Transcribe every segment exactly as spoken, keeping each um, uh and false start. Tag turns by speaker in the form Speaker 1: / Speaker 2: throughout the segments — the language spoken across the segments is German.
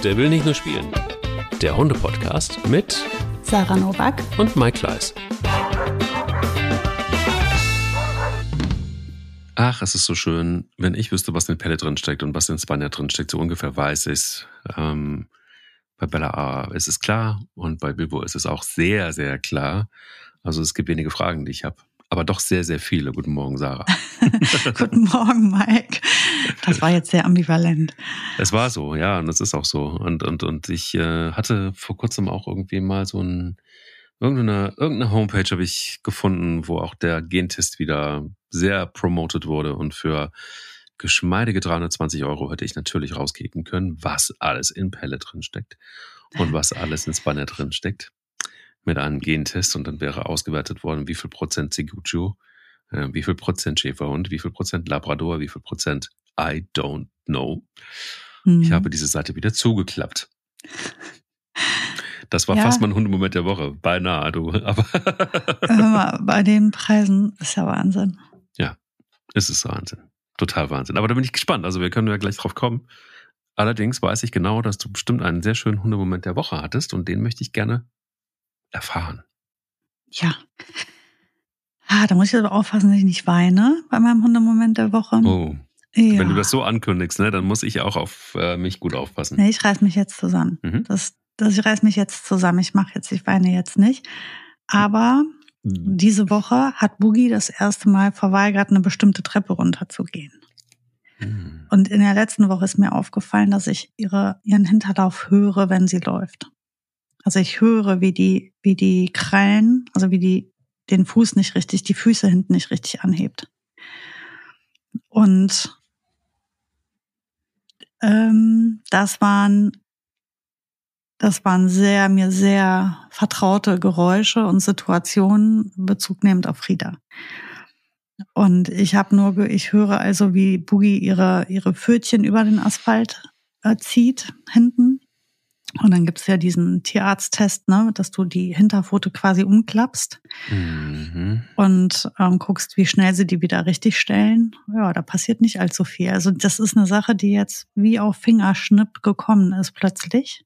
Speaker 1: Der will nicht nur spielen. Der Hunde-Podcast mit
Speaker 2: Sarah Nowak
Speaker 1: und Mike Kleiss. Ach, es ist so schön, wenn ich wüsste, was in Pelle drin steckt und was in Spaniard drin steckt. So ungefähr weiß ich es. Ähm, bei Bella A ist es klar und bei Bilbo ist es auch sehr, sehr klar. Also es gibt wenige Fragen, die ich habe. Aber doch sehr, sehr viele. Guten Morgen, Sarah.
Speaker 2: Guten Morgen, Mike. Das war jetzt sehr ambivalent.
Speaker 1: Es war so, ja, und es ist auch so. Und, und, und ich äh, hatte vor kurzem auch irgendwie mal so ein, irgendeine, irgendeine Homepage habe ich gefunden, wo auch der Gentest wieder sehr promoted wurde. Und für geschmeidige dreihundertzwanzig Euro hätte ich natürlich rauskicken können, was alles in Pelle drin steckt und was alles in Spanner drin steckt. Mit einem Gentest, und dann wäre ausgewertet worden, wie viel Prozent Ciguccio, äh, wie viel Prozent Schäferhund, wie viel Prozent Labrador, wie viel Prozent I don't know. Mhm. Ich habe diese Seite wieder zugeklappt. Das war ja fast mein Hundemoment der Woche. Beinahe, du. Aber
Speaker 2: hör mal, bei den Preisen ist ja Wahnsinn.
Speaker 1: Ja, es ist Wahnsinn. Total Wahnsinn. Aber da bin ich gespannt. Also wir können ja gleich drauf kommen. Allerdings weiß ich genau, dass du bestimmt einen sehr schönen Hundemoment der Woche hattest und den möchte ich gerne erfahren.
Speaker 2: Ja. Ah, da muss ich aber aufpassen, dass ich nicht weine bei meinem Hundemoment der Woche.
Speaker 1: Oh. Ja. Wenn du das so ankündigst, ne, dann muss ich auch auf äh, mich gut aufpassen.
Speaker 2: Nee, ich reiß mich jetzt zusammen. Mhm. Das, das, ich reiß mich jetzt zusammen. Ich mache jetzt, ich weine jetzt nicht. Aber mhm. diese Woche hat Boogie das erste Mal verweigert, eine bestimmte Treppe runterzugehen. Mhm. Und in der letzten Woche ist mir aufgefallen, dass ich ihre, ihren Hinterlauf höre, wenn sie läuft. Also ich höre, wie die, wie die Krallen, also wie die den Fuß nicht richtig, die Füße hinten nicht richtig anhebt. Und ähm, das waren, das waren sehr, mir sehr vertraute Geräusche und Situationen bezugnehmend auf Frieda. Und ich habe nur, ich höre also, wie Boogie ihre, ihre Pfötchen über den Asphalt äh, zieht, hinten. Und dann gibt's ja diesen Tierarzttest, ne, dass du die Hinterpfote quasi umklappst mhm. und ähm, guckst, wie schnell sie die wieder richtig stellen. Ja, da passiert nicht allzu viel. Also das ist eine Sache, die jetzt wie auf Fingerschnipp gekommen ist plötzlich.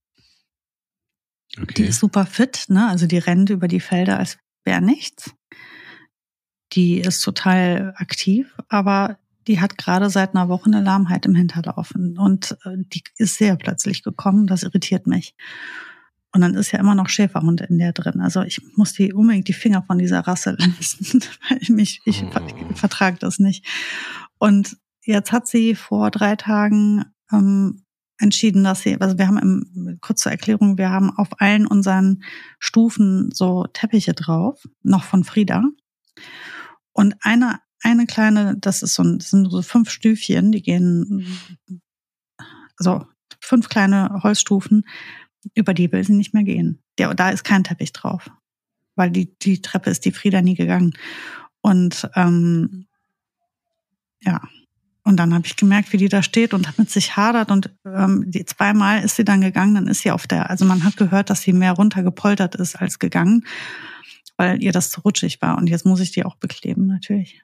Speaker 2: Okay. Die ist super fit, ne? Also die rennt über die Felder, als wäre nichts. Die ist total aktiv, aber die hat gerade seit einer Woche eine Lahmheit im Hinterlauf. Und die ist sehr plötzlich gekommen. Das irritiert mich. Und dann ist ja immer noch Schäferhund in der drin. Also ich muss die unbedingt die Finger von dieser Rasse lassen. ich ich, ich vertrage das nicht. Und jetzt hat sie vor drei Tagen ähm, entschieden, dass sie, also wir haben, im, kurz zur Erklärung, wir haben auf allen unseren Stufen so Teppiche drauf, noch von Frieda. Und eine Eine kleine, das ist so ein, das sind so fünf Stüfchen, die gehen, also fünf kleine Holzstufen, über die will sie nicht mehr gehen. Der, da ist kein Teppich drauf, weil die, die Treppe ist die Frieda nie gegangen. Und ähm, ja, und dann habe ich gemerkt, wie die da steht und mit sich hadert und ähm, die zweimal ist sie dann gegangen, dann ist sie auf der, also man hat gehört, dass sie mehr runtergepoltert ist als gegangen, weil ihr das zu rutschig war. Und jetzt muss ich die auch bekleben, natürlich.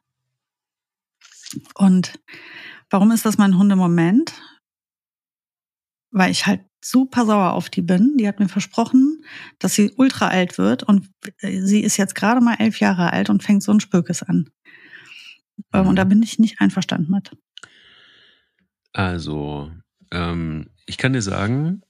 Speaker 2: Und warum ist das mein Hundemoment? Weil ich halt super sauer auf die bin. Die hat mir versprochen, dass sie ultra alt wird und sie ist jetzt gerade mal elf Jahre alt und fängt so ein Spökes an. Mhm. Und da bin ich nicht einverstanden mit.
Speaker 1: Also, ähm, ich kann dir sagen,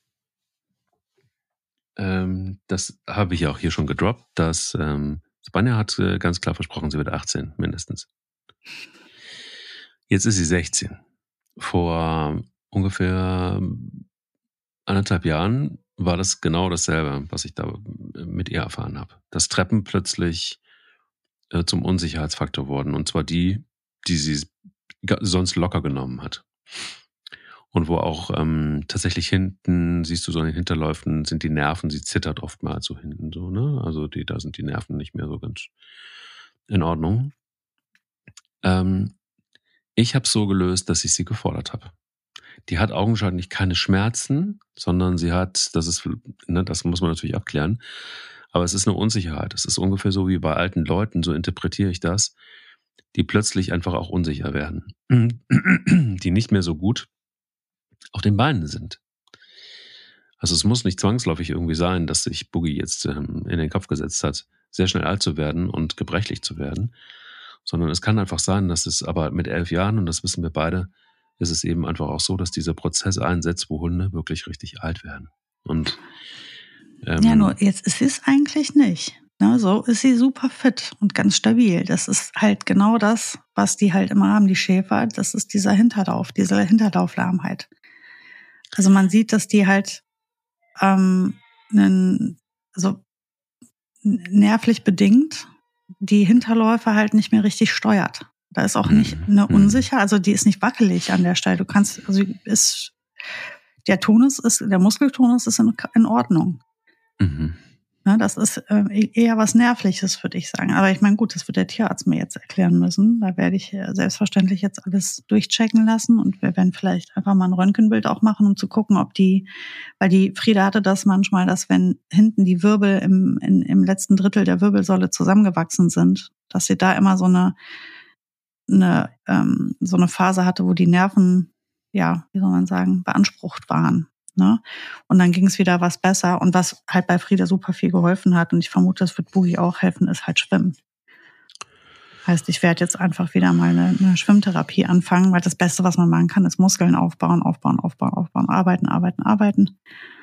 Speaker 1: ähm, das habe ich auch hier schon gedroppt, dass ähm, Spanier hat äh, ganz klar versprochen, sie wird achtzehn mindestens. Jetzt ist sie sechzehn. Vor ungefähr anderthalb Jahren war das genau dasselbe, was ich da mit ihr erfahren habe. Dass Treppen plötzlich äh, zum Unsicherheitsfaktor wurden. Und zwar die, die sie sonst locker genommen hat. Und wo auch ähm, tatsächlich hinten, siehst du so in den Hinterläufen, sind die Nerven, sie zittert oftmals so hinten so, ne? Also die, da sind die Nerven nicht mehr so ganz in Ordnung. Ähm, Ich habe es so gelöst, dass ich sie gefordert habe. Die hat augenscheinlich keine Schmerzen, sondern sie hat, das ist, ne, das muss man natürlich abklären, aber es ist eine Unsicherheit. Es ist ungefähr so wie bei alten Leuten, so interpretiere ich das, die plötzlich einfach auch unsicher werden, die nicht mehr so gut auf den Beinen sind. Also es muss nicht zwangsläufig irgendwie sein, dass sich Boogie jetzt ähm, in den Kopf gesetzt hat, sehr schnell alt zu werden und gebrechlich zu werden, sondern es kann einfach sein, dass es aber mit elf Jahren, und das wissen wir beide, ist es eben einfach auch so, dass dieser Prozess einsetzt, wo Hunde wirklich richtig alt werden. Und ähm,
Speaker 2: Ja, nur jetzt ist sie es eigentlich nicht. Ne, so ist sie super fit und ganz stabil. Das ist halt genau das, was die halt immer haben, die Schäfer. Das ist dieser Hinterlauf, diese Hinterlauflahmheit. Also man sieht, dass die halt ähm, einen, also nervlich bedingt die Hinterläufe halt nicht mehr richtig steuert. Da ist auch nicht eine unsicher, also die ist nicht wackelig an der Stelle. Du kannst, also ist der Tonus ist, der Muskeltonus ist in, in Ordnung.
Speaker 1: Mhm.
Speaker 2: Ne, das ist äh, eher was Nervliches, würde ich sagen. Aber ich meine, gut, das wird der Tierarzt mir jetzt erklären müssen. Da werde ich äh, selbstverständlich jetzt alles durchchecken lassen und wir werden vielleicht einfach mal ein Röntgenbild auch machen, um zu gucken, ob die, weil die Frieda hatte das manchmal, dass wenn hinten die Wirbel im, in, im letzten Drittel der Wirbelsäule zusammengewachsen sind, dass sie da immer so eine, eine ähm, so eine Phase hatte, wo die Nerven, ja, wie soll man sagen, beansprucht waren. Ne? Und dann ging es wieder was besser. Und was halt bei Frieda super viel geholfen hat, und ich vermute, das wird Boogie auch helfen, ist halt Schwimmen. Heißt, ich werde jetzt einfach wieder mal eine, eine Schwimmtherapie anfangen, weil das Beste, was man machen kann, ist Muskeln aufbauen, aufbauen, aufbauen, aufbauen, arbeiten, arbeiten, arbeiten.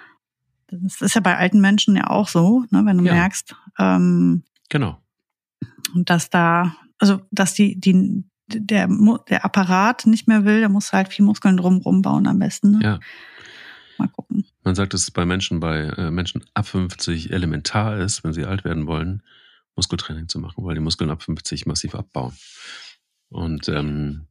Speaker 2: Das ist ja bei alten Menschen ja auch so, ne? Wenn du
Speaker 1: Ja.
Speaker 2: merkst, ähm,
Speaker 1: Genau.
Speaker 2: dass da, also dass die, die der, der Apparat nicht mehr will, der muss halt viel Muskeln drumherum bauen am besten. Ne?
Speaker 1: Ja.
Speaker 2: Mal gucken.
Speaker 1: Man sagt, dass es bei Menschen, bei äh, Menschen ab fünfzig elementar ist, wenn sie alt werden wollen, Muskeltraining zu machen, weil die Muskeln ab fünfzig massiv abbauen. Und ähm,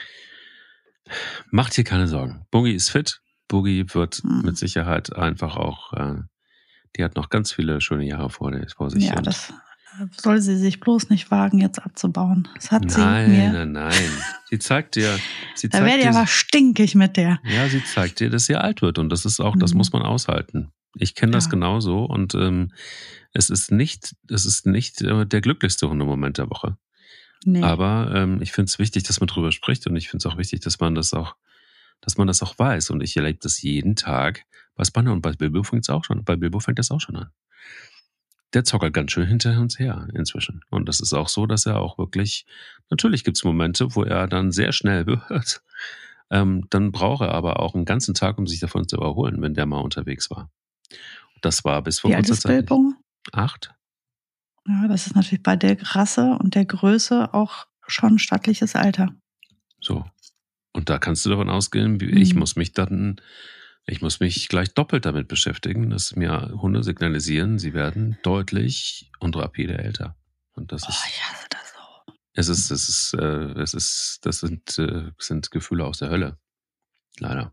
Speaker 1: macht hier keine Sorgen. Boogie ist fit. Boogie wird
Speaker 2: Hm.
Speaker 1: mit Sicherheit einfach auch, äh, die hat noch ganz viele schöne Jahre vor, der, vor sich.
Speaker 2: Ja, das soll sie sich bloß nicht wagen, jetzt abzubauen. Das hat
Speaker 1: nein,
Speaker 2: sie mir.
Speaker 1: Nein, nein, nein. Sie zeigt dir, sie
Speaker 2: Da
Speaker 1: zeigt
Speaker 2: werde
Speaker 1: dir,
Speaker 2: ich aber stinkig mit der.
Speaker 1: Ja, sie zeigt dir, dass sie alt wird, und das ist auch, das
Speaker 2: Mhm.
Speaker 1: muss man aushalten. Ich kenne das
Speaker 2: Ja.
Speaker 1: genauso, und ähm, es ist nicht, es ist nicht äh, der glücklichste Hundemoment der Woche.
Speaker 2: Nee.
Speaker 1: Aber ähm, ich finde es wichtig, dass man drüber spricht, und ich finde es auch wichtig, dass man das auch, dass man das auch weiß. Und ich erlebe das jeden Tag bei Spanner, und bei Bilbo fängt es auch schon, bei Bilbo fängt das auch schon an. Der zockert ganz schön hinter uns her inzwischen. Und das ist auch so, dass er auch wirklich, natürlich gibt es Momente, wo er dann sehr schnell wird. Ähm, dann braucht er aber auch einen ganzen Tag, um sich davon zu überholen, wenn der mal unterwegs war. Das war bis vor
Speaker 2: Wie alt
Speaker 1: kurzer
Speaker 2: ist
Speaker 1: Zeit nicht.
Speaker 2: Bilbo?
Speaker 1: Acht?
Speaker 2: Ja, das ist natürlich bei der Rasse und der Größe auch schon ein stattliches Alter.
Speaker 1: So. Und da kannst du davon ausgehen, wie- ich
Speaker 2: Mhm.
Speaker 1: muss mich dann, ich muss mich gleich doppelt damit beschäftigen, dass mir Hunde signalisieren, sie werden deutlich und rapide älter. Und das
Speaker 2: Oh,
Speaker 1: ist,
Speaker 2: ich hasse das so.
Speaker 1: es ist, es ist, äh, es ist, das sind, äh, sind Gefühle aus der Hölle. Leider.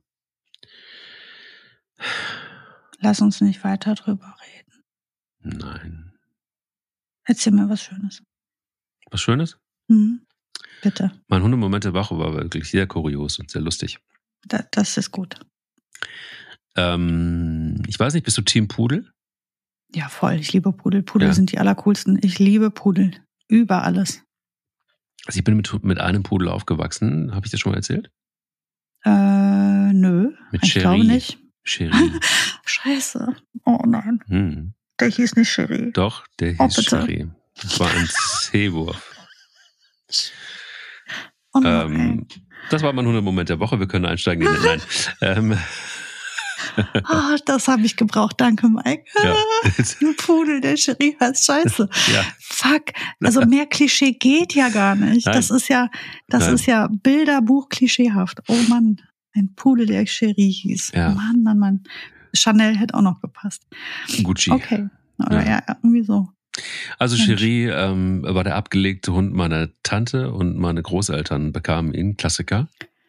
Speaker 2: Lass uns nicht weiter drüber reden.
Speaker 1: Nein.
Speaker 2: Erzähl mir was Schönes.
Speaker 1: Was Schönes?
Speaker 2: Mhm. Bitte.
Speaker 1: Mein Hundemoment der Woche war wirklich sehr kurios und sehr lustig.
Speaker 2: Da, das ist gut.
Speaker 1: Ähm, ich weiß nicht, bist du Team Pudel?
Speaker 2: Ja, voll. Ich liebe Pudel. Pudel
Speaker 1: Ja.
Speaker 2: sind die allercoolsten. Ich liebe Pudel. Über alles.
Speaker 1: Also ich bin mit, mit einem Pudel aufgewachsen. Habe ich das schon mal erzählt?
Speaker 2: Äh, nö.
Speaker 1: Mit
Speaker 2: ich
Speaker 1: Cherie.
Speaker 2: glaube nicht.
Speaker 1: Cherie.
Speaker 2: Scheiße. Oh nein.
Speaker 1: Hm.
Speaker 2: Der hieß nicht Cherie.
Speaker 1: Doch, der
Speaker 2: Oh,
Speaker 1: hieß
Speaker 2: bitte.
Speaker 1: Cherie. Das war ein Seewurf.
Speaker 2: Oh nein.
Speaker 1: Ähm, das war mein Hundemoment der Woche. Wir können einsteigen. In den, nein. ähm,
Speaker 2: Oh, das habe ich gebraucht. Danke, Mike.
Speaker 1: Ja.
Speaker 2: Ein Pudel, der Cherie heißt Scheiße.
Speaker 1: Ja.
Speaker 2: Fuck. Also mehr Klischee geht ja gar nicht.
Speaker 1: Nein.
Speaker 2: Das ist ja, das
Speaker 1: Nein.
Speaker 2: ist ja Bilderbuch klischeehaft. Oh Mann. Ein Pudel, der Cherie hieß.
Speaker 1: Ja.
Speaker 2: Mann, Mann, Mann. Chanel hätte auch noch gepasst.
Speaker 1: Gucci.
Speaker 2: Okay. Oder
Speaker 1: Ja.
Speaker 2: ja, irgendwie so.
Speaker 1: Also
Speaker 2: Mensch.
Speaker 1: Cherie ähm, war der abgelegte Hund meiner Tante, und meine Großeltern bekamen ihn, Klassiker.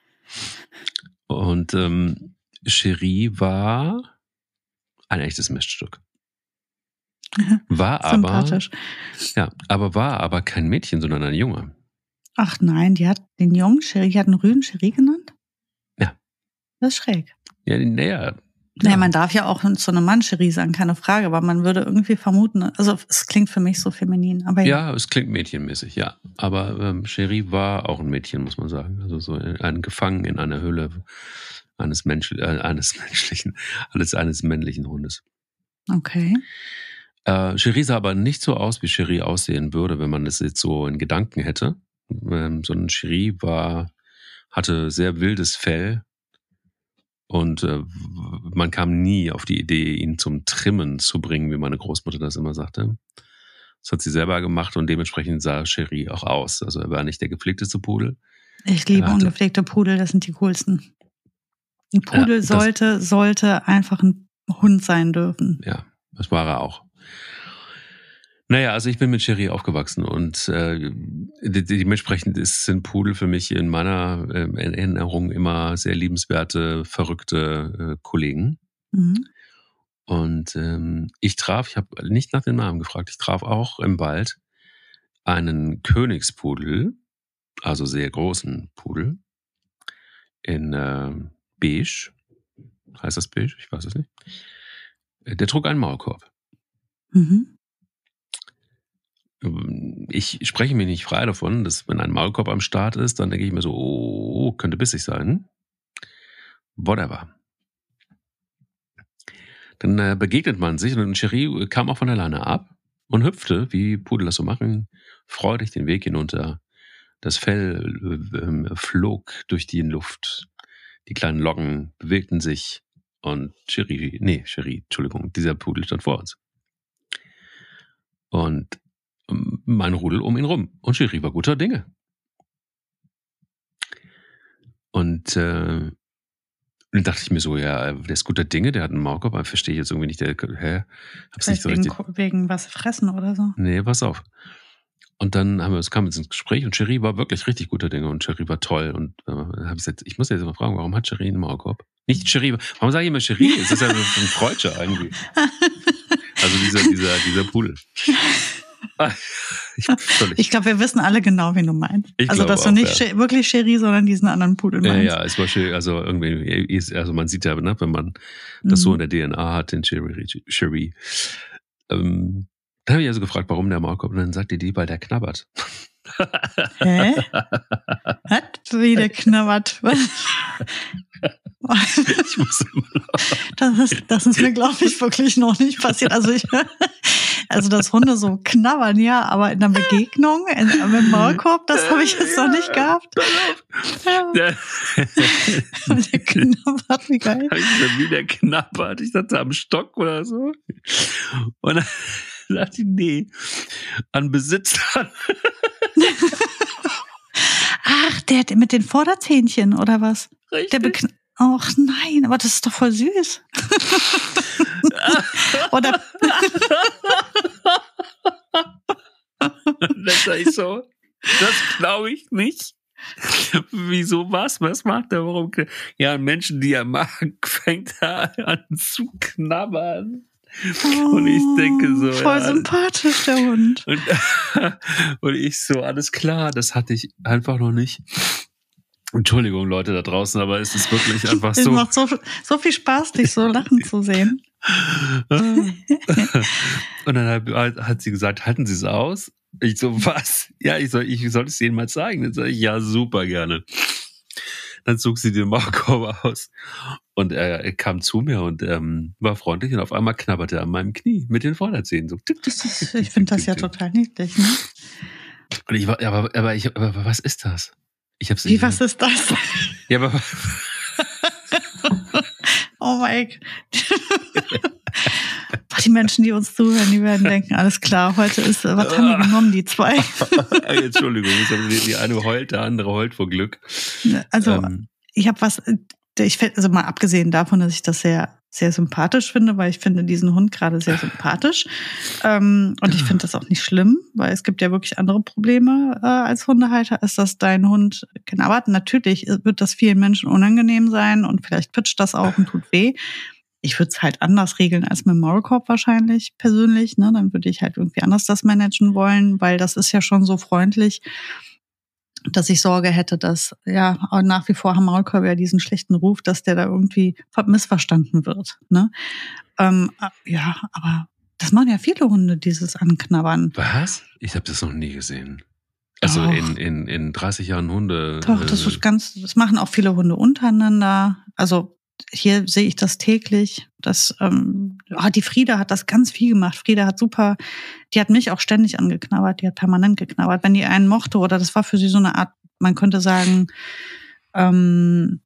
Speaker 1: Und ähm, Cherie war ein echtes Miststück. War aber,
Speaker 2: Sympathisch.
Speaker 1: ja, aber war aber kein Mädchen, sondern ein Junge.
Speaker 2: Ach nein, die hat den jungen Cherie, die hat einen Rüden Cherie genannt?
Speaker 1: Ja.
Speaker 2: Das ist schräg.
Speaker 1: Ja, naja.
Speaker 2: Naja, man darf ja auch zu einem Mann Cherie sagen, keine Frage, aber man würde irgendwie vermuten, also es klingt für mich so feminin. Aber
Speaker 1: Ja, es klingt mädchenmäßig, ja. Aber ähm, Cherie war auch ein Mädchen, muss man sagen. Also so ein Gefangen in einer Höhle. eines, Mensch, äh, eines menschlichen, alles eines männlichen Hundes.
Speaker 2: Okay.
Speaker 1: Äh, Cherie sah aber nicht so aus, wie Cherie aussehen würde, wenn man das jetzt so in Gedanken hätte. Ähm, sondern Cherie war, hatte sehr wildes Fell und äh, man kam nie auf die Idee, ihn zum Trimmen zu bringen, wie meine Großmutter das immer sagte. Das hat sie selber gemacht und dementsprechend sah Cherie auch aus. Also er war nicht der gepflegteste Pudel.
Speaker 2: Ich liebe
Speaker 1: hatte,
Speaker 2: ungepflegte Pudel, das sind die coolsten. Ein Pudel
Speaker 1: ja, das,
Speaker 2: sollte, sollte einfach ein Hund sein dürfen.
Speaker 1: Ja, das war er auch. Naja, also ich bin mit Cherie aufgewachsen und äh, dementsprechend ist, sind Pudel für mich in meiner äh, Erinnerung immer sehr liebenswerte, verrückte äh, Kollegen.
Speaker 2: Mhm.
Speaker 1: Und ähm, ich traf, ich habe nicht nach dem Namen gefragt, ich traf auch im Wald einen Königspudel, also sehr großen Pudel, in äh, beige. Heißt das beige? Ich weiß es nicht. Der trug einen Maulkorb.
Speaker 2: Mhm.
Speaker 1: Ich spreche mir nicht frei davon, dass wenn ein Maulkorb am Start ist, dann denke ich mir so, oh, könnte bissig sein. Whatever. Dann äh, begegnet man sich und Cherie kam auch von der Leine ab und hüpfte, wie Pudel das so machen, freudig den Weg hinunter. Das Fell äh, flog durch die Luft. Die kleinen Locken bewegten sich und Cherie, nee, Cherie, Entschuldigung, dieser Pudel stand vor uns. Und mein Rudel um ihn rum. Und Cherie war guter Dinge. Und äh, dann dachte ich mir so, ja, der ist guter Dinge, der hat einen Maulkorb, aber verstehe ich jetzt irgendwie nicht, der, hä? Hab's nicht so
Speaker 2: wegen,
Speaker 1: richtig.
Speaker 2: wegen was fressen oder so?
Speaker 1: Nee, pass auf. Und dann haben wir, es kam jetzt ins Gespräch und Cherie war wirklich richtig guter Dinge und Cherie war toll. Und äh, habe ich gesagt, ich muss jetzt mal fragen, warum hat Cherie einen Maulkorb? Nicht Cherie, warum sage ich immer Cherie? Es ist ja so ein Freudscher irgendwie. Also dieser, dieser, dieser Pudel.
Speaker 2: Ich, ich glaube, wir wissen alle genau, wen du meinst.
Speaker 1: Ich
Speaker 2: also, dass
Speaker 1: auch,
Speaker 2: du nicht
Speaker 1: ja.
Speaker 2: wirklich Cherie, sondern diesen anderen Pudel meinst.
Speaker 1: Ja, ja, es war Cherie, also irgendwie, also man sieht ja, ne, wenn man das so in der D N A hat, den Cherie. Cherie. Ähm, da habe ich also gefragt, warum der Maulkorb, und dann sagte die, weil der knabbert.
Speaker 2: Hä? Hat wie der knabbert?
Speaker 1: Ich muss immer noch.
Speaker 2: Das ist, das ist mir, glaube ich, wirklich noch nicht passiert. Also ich, also dass Hunde so knabbern, ja, aber in einer Begegnung in, mit dem Maulkorb, das habe ich jetzt noch nicht gehabt. Ja. Der knabbert, wie geil.
Speaker 1: Wie der knabbert, ich dachte am Stock oder so. Und dann dachte ich, nee, an Besitzern.
Speaker 2: Ach, der mit den Vorderzähnchen oder was?
Speaker 1: Richtig.
Speaker 2: Der bekn- Ach nein, aber das ist doch voll süß. Oder
Speaker 1: das sag ich so, das glaube ich nicht. Wieso was? Was macht er? Warum? Ja, Menschen, die er mag, fängt er an zu knabbern.
Speaker 2: Oh,
Speaker 1: und ich denke so,
Speaker 2: voll
Speaker 1: ja,
Speaker 2: sympathisch, der Hund.
Speaker 1: Und, und ich so, alles klar, das hatte ich einfach noch nicht. Entschuldigung, Leute da draußen, aber es ist wirklich einfach so.
Speaker 2: Es macht so, so viel Spaß, dich so lachen zu sehen.
Speaker 1: Und dann hat, hat sie gesagt, halten Sie es aus? Ich so, was? Ja, ich soll, ich soll es Ihnen mal zeigen. Dann sage ich, ja, super gerne. Dann zog sie den Maulkorb aus und er, er kam zu mir und ähm, war freundlich und auf einmal knabberte er an meinem Knie mit den Vorderzähnen. So.
Speaker 2: Ich finde das ja total niedlich, ne?
Speaker 1: Und ich war, aber, aber, ich, aber was ist das? Ich hab's
Speaker 2: Wie,
Speaker 1: nicht,
Speaker 2: was ist das?
Speaker 1: Ja, aber
Speaker 2: oh mein Gott. Die Menschen, die uns zuhören, die werden denken, alles klar, heute ist, was haben die genommen, die zwei?
Speaker 1: Entschuldigung, die eine heult, der andere heult vor Glück.
Speaker 2: Also, ähm. ich habe was, ich finde, also mal abgesehen davon, dass ich das sehr, sehr sympathisch finde, weil ich finde diesen Hund gerade sehr sympathisch. Ähm, und ich finde das auch nicht schlimm, weil es gibt ja wirklich andere Probleme äh, als Hundehalter, ist, dass dein Hund knabbert. Natürlich wird das vielen Menschen unangenehm sein und vielleicht pitcht das auch und tut weh. Ich würde es halt anders regeln als mit dem Maulkorb wahrscheinlich persönlich. Ne? Dann würde ich halt irgendwie anders das managen wollen, weil das ist ja schon so freundlich, dass ich Sorge hätte, dass ja nach wie vor haben Maulkörbe ja diesen schlechten Ruf, dass der da irgendwie missverstanden wird. Ne? Ähm, ja, aber das machen ja viele Hunde, dieses Anknabbern.
Speaker 1: Was? Ich habe das noch nie gesehen. Also
Speaker 2: Doch.
Speaker 1: in, in, in dreißig Jahren Hunde.
Speaker 2: Doch, das
Speaker 1: äh,
Speaker 2: ist ganz, das machen auch viele Hunde untereinander. Also hier sehe ich das täglich. Das, ähm, oh, die Frieda hat das ganz viel gemacht. Frieda hat super, die hat mich auch ständig angeknabbert, die hat permanent geknabbert. Wenn die einen mochte, oder das war für sie so eine Art, man könnte sagen, ähm,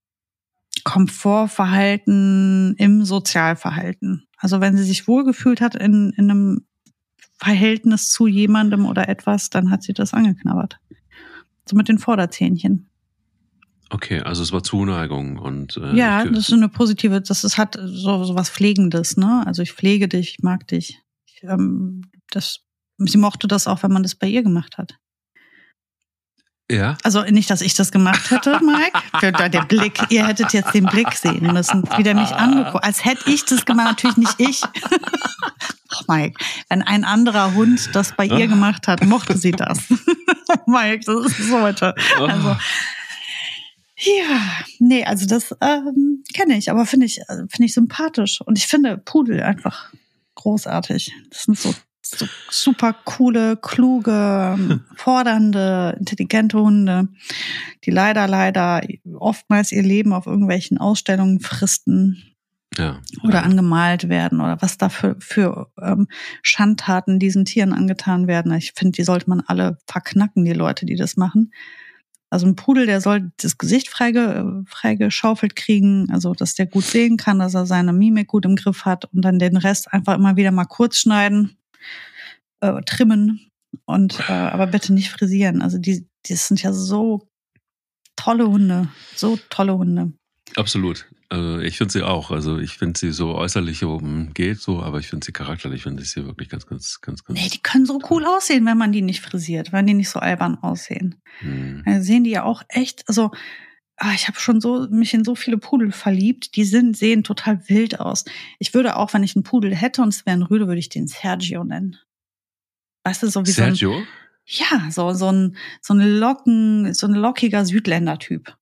Speaker 2: Komfortverhalten im Sozialverhalten. Also wenn sie sich wohlgefühlt hat in, in einem Verhältnis zu jemandem oder etwas, dann hat sie das angeknabbert. So mit den Vorderzähnchen.
Speaker 1: Okay, also es war Zuneigung und äh,
Speaker 2: Ja,
Speaker 1: ich,
Speaker 2: das ist eine positive, das ist, hat so, so was Pflegendes, ne? Also ich pflege dich, ich mag dich. Ich, ähm, das, sie mochte das auch, wenn man das bei ihr gemacht hat.
Speaker 1: ja.
Speaker 2: Also nicht, dass ich das gemacht hätte, Mike. Der, der Blick, ihr hättet jetzt den Blick sehen müssen, wie der mich angeguckt, als hätte ich das gemacht, natürlich nicht ich. Oh, Mike, wenn ein anderer Hund das bei ihr gemacht hat, mochte sie das. Mike, das ist so heute. Also ja, nee, also das ähm, kenne ich, aber finde ich, finde ich sympathisch. Und ich finde Pudel einfach großartig. Das sind so, so super coole, kluge, fordernde, intelligente Hunde, die leider, leider oftmals ihr Leben auf irgendwelchen Ausstellungen fristen.
Speaker 1: Ja.
Speaker 2: Oder angemalt werden oder was da für, für ähm, Schandtaten diesen Tieren angetan werden. Ich finde, die sollte man alle verknacken, die Leute, die das machen. Also ein Pudel, der soll das Gesicht freige, freigeschaufelt kriegen, also dass der gut sehen kann, dass er seine Mimik gut im Griff hat und dann den Rest einfach immer wieder mal kurz schneiden, äh, trimmen und äh, aber bitte nicht frisieren. Also die, die sind ja so tolle Hunde, so tolle Hunde.
Speaker 1: Absolut. Also ich finde sie auch. Also ich finde sie so äußerlich oben geht so, aber ich finde sie charakterlich, finde ich sie wirklich ganz, ganz, ganz, ganz.
Speaker 2: Nee, die können so cool aussehen, wenn man die nicht frisiert, wenn die nicht so albern aussehen. Hm. Dann sehen die ja auch echt, also ah, ich habe schon so mich in so viele Pudel verliebt, die sind, sehen total wild aus. Ich würde auch, wenn ich einen Pudel hätte und es wäre ein Rüde, würde ich den Sergio nennen. Weißt du, so wie
Speaker 1: Sergio?
Speaker 2: so ein, ja, so, so ein, so ein Locken, so ein lockiger Südländer-Typ.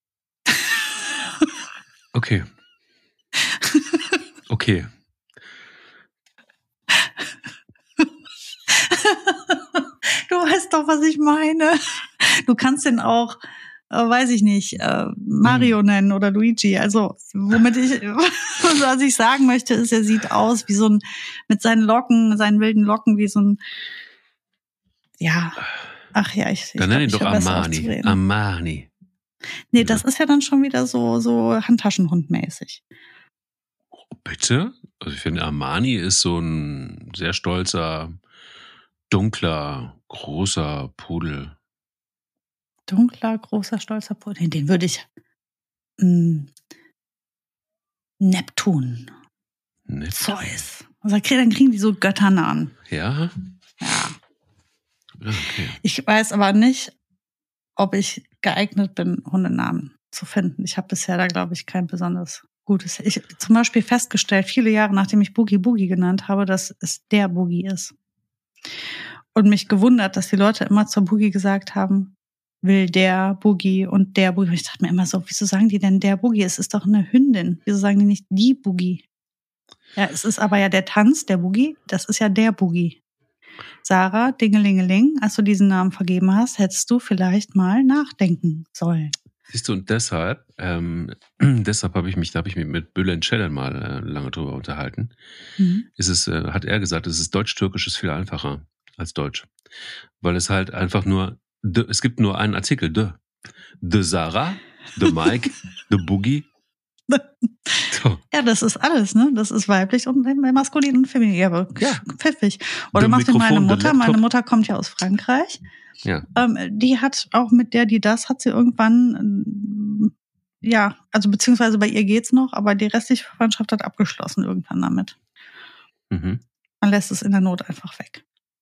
Speaker 1: Okay. Okay.
Speaker 2: Du weißt doch, was ich meine. Du kannst den auch, äh, weiß ich nicht, äh, Mario nennen oder Luigi. Also, womit ich, was ich sagen möchte, ist, er sieht aus wie so ein, mit seinen Locken, seinen wilden Locken, wie so ein, ja, ach ja, ich, ich
Speaker 1: Dann nenn ihn doch Armani. Armani.
Speaker 2: Nee, das ist ja dann schon wieder so, so Handtaschenhundmäßig.
Speaker 1: Bitte? Also ich finde, Armani ist so ein sehr stolzer, dunkler, großer Pudel.
Speaker 2: Dunkler, großer, stolzer Pudel. Den würde ich mh, Neptun. Neptun. Zeus. Also dann kriegen die so Götternamen.
Speaker 1: Ja?
Speaker 2: Ja.
Speaker 1: Okay.
Speaker 2: Ich weiß aber nicht, ob ich geeignet bin, Hundenamen zu finden. Ich habe bisher da, glaube ich, kein besonders gutes. Ich zum Beispiel festgestellt, viele Jahre nachdem ich Boogie Boogie genannt habe, dass es der Boogie ist. Und mich gewundert, dass die Leute immer zur Boogie gesagt haben, will der Boogie und der Boogie. Und ich dachte mir immer so, wieso sagen die denn der Boogie? Es ist doch eine Hündin. Wieso sagen die nicht die Boogie? Ja, es ist aber ja der Tanz, der Boogie. Das ist ja der Boogie. Sarah, Dingelingeling, als du diesen Namen vergeben hast, hättest du vielleicht mal nachdenken sollen.
Speaker 1: Siehst du, und deshalb, ähm, deshalb habe ich mich, da habe ich mich mit Bülent Ceylan mal äh, lange drüber unterhalten. Mhm. Ist es, äh, hat er gesagt, es ist Deutsch-Türkisch ist viel einfacher als Deutsch. Weil es halt einfach nur, de, es gibt nur einen Artikel, de. De Sarah, de Mike, de Boogie.
Speaker 2: So. Ja, das ist alles, ne? Das ist weiblich und maskulin und feminin. Ja, aber ja. Pfiffig. Oder machst du meine Mutter? Meine Mutter kommt ja aus Frankreich.
Speaker 1: Ja.
Speaker 2: Ähm, die hat auch mit der, die das hat sie irgendwann, ähm, ja, also beziehungsweise bei ihr geht's noch, aber die restliche Verwandtschaft hat abgeschlossen irgendwann damit. Mhm. Man lässt es in der Not einfach weg.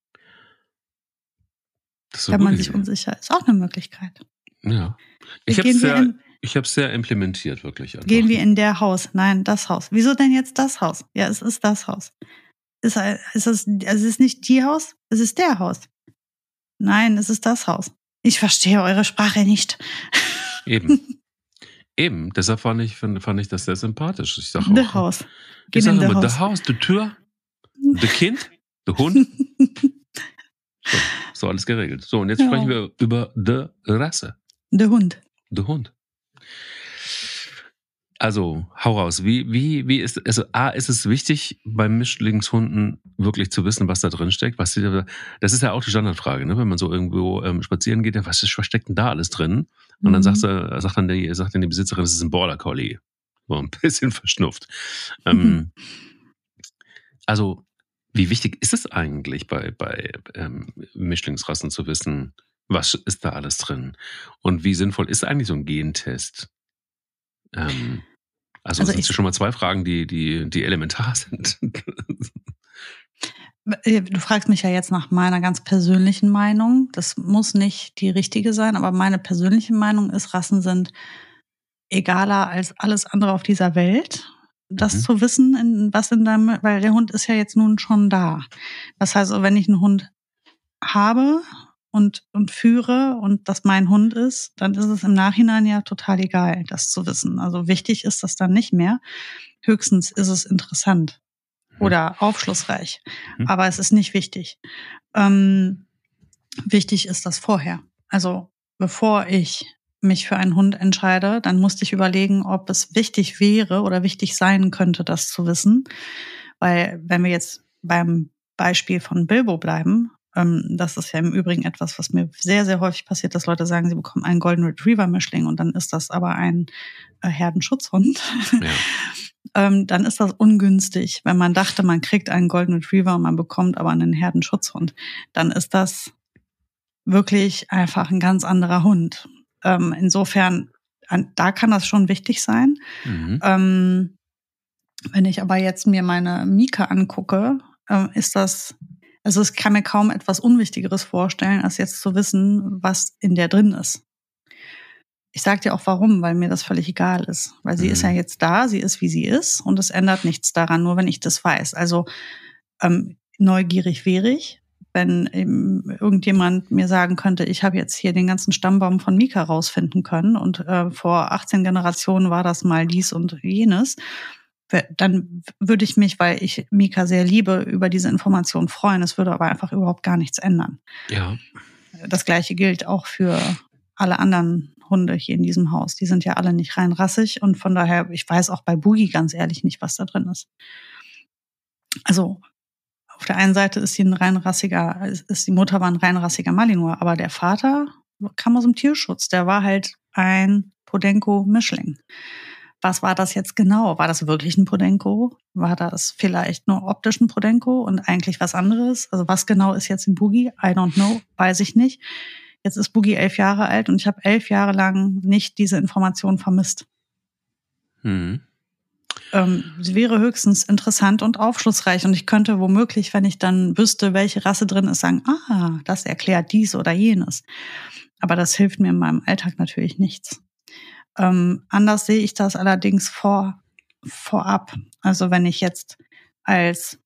Speaker 2: Wenn man sich unsicher ist. Auch eine Möglichkeit.
Speaker 1: Ja. Ich habe es sehr, ich hab's sehr implementiert, wirklich. Einfach.
Speaker 2: Gehen wir in der Haus? Nein, das Haus. Wieso denn jetzt das Haus? Ja, es ist das Haus. Ist, ist es, also es ist nicht die Haus, es ist der Haus. Nein, es ist das Haus. Ich verstehe eure Sprache nicht.
Speaker 1: Eben. Eben. Deshalb fand ich, fand ich das sehr sympathisch. Ich sage
Speaker 2: auch. Haus.
Speaker 1: Ich sage immer, the Haus, die Tür, the Kind, the Hund. So. So, alles geregelt. So, und jetzt
Speaker 2: Ja.
Speaker 1: sprechen wir über die Rasse.
Speaker 2: Der Hund.
Speaker 1: Der Hund. Also, hau raus. Wie, wie, wie ist, also, A, ist es wichtig, bei Mischlingshunden wirklich zu wissen, was da drin steckt? Was, das ist ja auch die Standardfrage, ne? Wenn man so irgendwo ähm, spazieren geht, ja, was, was steckt denn da alles drin? Und dann
Speaker 2: Mhm.
Speaker 1: sagt, sie, sagt, dann die, sagt dann die Besitzerin, das ist ein Border Collie. So ein bisschen verschnupft. ähm, also, wie wichtig ist es eigentlich bei, bei ähm, Mischlingsrassen zu wissen, was ist da alles drin? Und wie sinnvoll ist eigentlich so ein Gentest? Ähm, also,
Speaker 2: Also
Speaker 1: das sind
Speaker 2: ich-
Speaker 1: ja schon mal zwei Fragen, die, die, die elementar sind.
Speaker 2: Du fragst mich ja jetzt nach meiner ganz persönlichen Meinung. Das muss nicht die richtige sein, aber meine persönliche Meinung ist, Rassen sind egaler als alles andere auf dieser Welt. Das
Speaker 1: Mhm.
Speaker 2: zu wissen, in, was in deinem, weil der Hund ist ja jetzt nun schon da. Das heißt, wenn ich einen Hund habe und, und führe und das mein Hund ist, dann ist es im Nachhinein ja total egal, das zu wissen. Also wichtig ist das dann nicht mehr. Höchstens ist es interessant oder aufschlussreich,
Speaker 1: Mhm.
Speaker 2: aber es ist nicht wichtig. Ähm, wichtig ist das vorher. Also bevor ich mich für einen Hund entscheide, dann musste ich überlegen, ob es wichtig wäre oder wichtig sein könnte, das zu wissen. Weil wenn wir jetzt beim Beispiel von Bilbo bleiben, ähm, das ist ja im Übrigen etwas, was mir sehr, sehr häufig passiert, dass Leute sagen, sie bekommen einen Golden Retriever-Mischling und dann ist das aber ein äh, Herdenschutzhund.
Speaker 1: Ja.
Speaker 2: ähm, dann ist das ungünstig. Wenn man dachte, man kriegt einen Golden Retriever und man bekommt aber einen Herdenschutzhund, dann ist das wirklich einfach ein ganz anderer Hund. Ähm, insofern, an, da kann das schon wichtig sein.
Speaker 1: Mhm.
Speaker 2: Ähm, wenn ich aber jetzt mir meine Mika angucke, äh, ist das, also es kann mir kaum etwas Unwichtigeres vorstellen, als jetzt zu wissen, was in der drin ist. Ich sag dir auch warum, weil mir das völlig egal ist. Weil sie
Speaker 1: Mhm.
Speaker 2: ist ja jetzt da, sie ist, wie sie ist und es ändert nichts daran, nur wenn ich das weiß. Also ähm, neugierig wäre ich, wenn eben irgendjemand mir sagen könnte, ich habe jetzt hier den ganzen Stammbaum von Mika rausfinden können und äh, vor achtzehn Generationen war das mal dies und jenes, dann würde ich mich, weil ich Mika sehr liebe, über diese Information freuen. Es würde aber einfach überhaupt gar nichts ändern.
Speaker 1: Ja.
Speaker 2: Das Gleiche gilt auch für alle anderen Hunde hier in diesem Haus. Die sind ja alle nicht rein rassig und von daher, ich weiß auch bei Boogie ganz ehrlich nicht, was da drin ist. Also auf der einen Seite ist sie ein reinrassiger, ist die Mutter war ein reinrassiger Malinois, aber der Vater kam aus dem Tierschutz. Der war halt ein Podenco-Mischling. Was war das jetzt genau? War das wirklich ein Podenco? War das vielleicht nur optisch ein Podenco und eigentlich was anderes? Also was genau ist jetzt in Boogie? I don't know, weiß ich nicht. Jetzt ist Boogie elf Jahre alt und ich habe elf Jahre lang nicht diese Information vermisst.
Speaker 1: Mhm.
Speaker 2: Ähm, sie wäre höchstens interessant und aufschlussreich und ich könnte womöglich, wenn ich dann wüsste, welche Rasse drin ist, sagen, ah, das erklärt dies oder jenes. Aber das hilft mir in meinem Alltag natürlich nichts. Ähm, anders sehe ich das allerdings vor, vorab. Also wenn ich jetzt als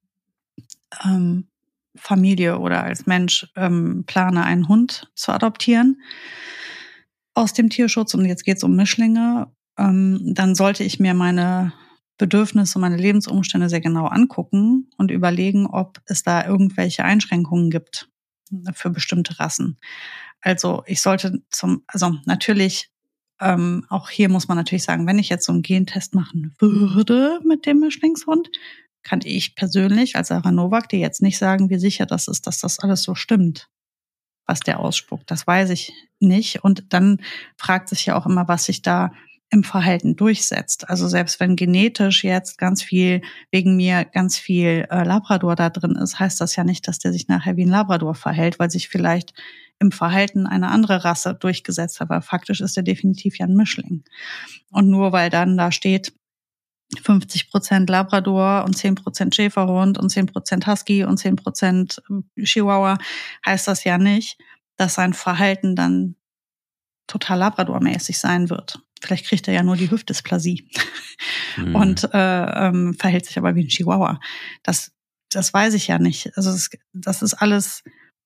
Speaker 2: ähm, Familie oder als Mensch ähm, plane, einen Hund zu adoptieren aus dem Tierschutz und jetzt geht es um Mischlinge, ähm, dann sollte ich mir meine Bedürfnisse und meine Lebensumstände sehr genau angucken und überlegen, ob es da irgendwelche Einschränkungen gibt für bestimmte Rassen. Also ich sollte zum, also natürlich, ähm, auch hier muss man natürlich sagen, wenn ich jetzt so einen Gentest machen würde mit dem Mischlingshund, kann ich persönlich als Sarah Nowak dir jetzt nicht sagen, wie sicher das ist, dass das alles so stimmt, was der ausspuckt. Das weiß ich nicht. Und dann fragt sich ja auch immer, was sich da im Verhalten durchsetzt. Also selbst wenn genetisch jetzt ganz viel, wegen mir ganz viel äh, Labrador da drin ist, heißt das ja nicht, dass der sich nachher wie ein Labrador verhält, weil sich vielleicht im Verhalten eine andere Rasse durchgesetzt hat. Aber faktisch ist er definitiv ja ein Mischling. Und nur weil dann da steht, fünfzig Prozent Labrador und zehn Prozent Schäferhund und zehn Prozent Husky und zehn Prozent Chihuahua, heißt das ja nicht, dass sein Verhalten dann total Labrador-mäßig sein wird. Vielleicht kriegt er ja nur die Hüftdysplasie
Speaker 1: Mhm.
Speaker 2: und äh, ähm, verhält sich aber wie ein Chihuahua. Das, das weiß ich ja nicht. Also das, das ist alles.